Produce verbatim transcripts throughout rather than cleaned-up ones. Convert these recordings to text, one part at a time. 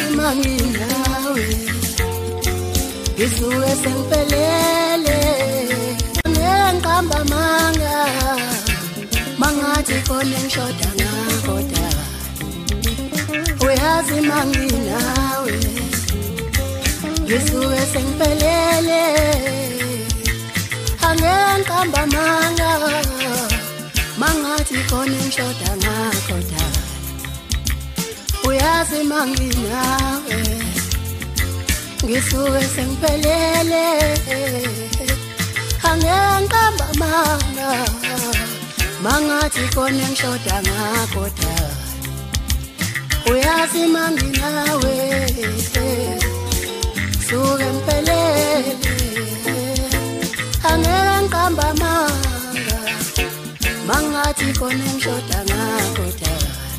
manginawe Ngisuke sengiphelele ngengqamba manga mangathi khona ngishoda ngakoda uyazi manginawe Ngisuke sengiphelele ngengqamba manga mangathi khona ngishoda ngakoda uyazi manginawe Ngisuke sengiphelele angengqamba manga mangathi khona ngishoda ngakoda uyazi manginawe suke ngiphelele angengqamba manga mangathi khona ngishoda ngakoda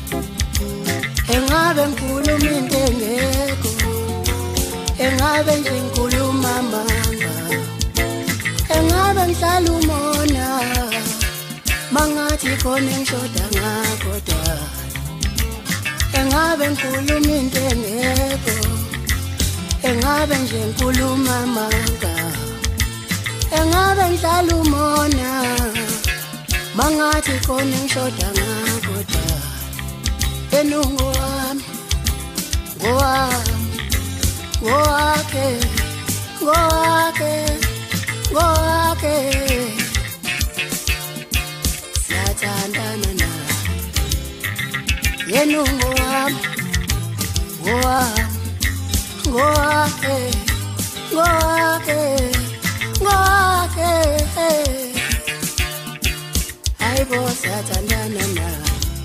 engabe ngikhuluma into engekho engabe nje ngikhuluma manga engabe ngihlala umona mangathi khona ngishoda ngakoda engabe ngikhuluma into engekho engabe nje ngikhuluma manga engabe ngihlala umona mangathi khona ngishoda ngakoda enungu wami ngowami ngowakhe ngowakhe ngowakhe siyathandana nawe yenungu wami ngowami ngowakhe ngowakhe ngowakhe hayibo siyathandana nawe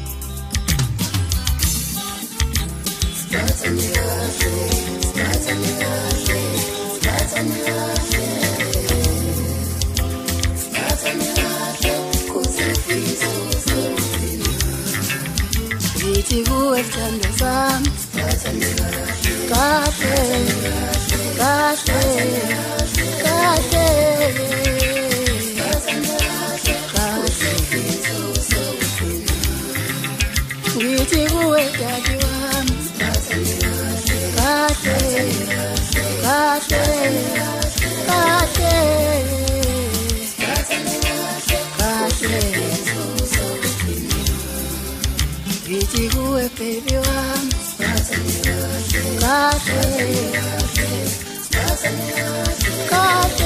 Ngithi kuwe sithando sami kahle kahle kahle Ngithi kuwe dadi wami kahle kahle kahle kahle Ngithi kuwe baby wami kahle kahle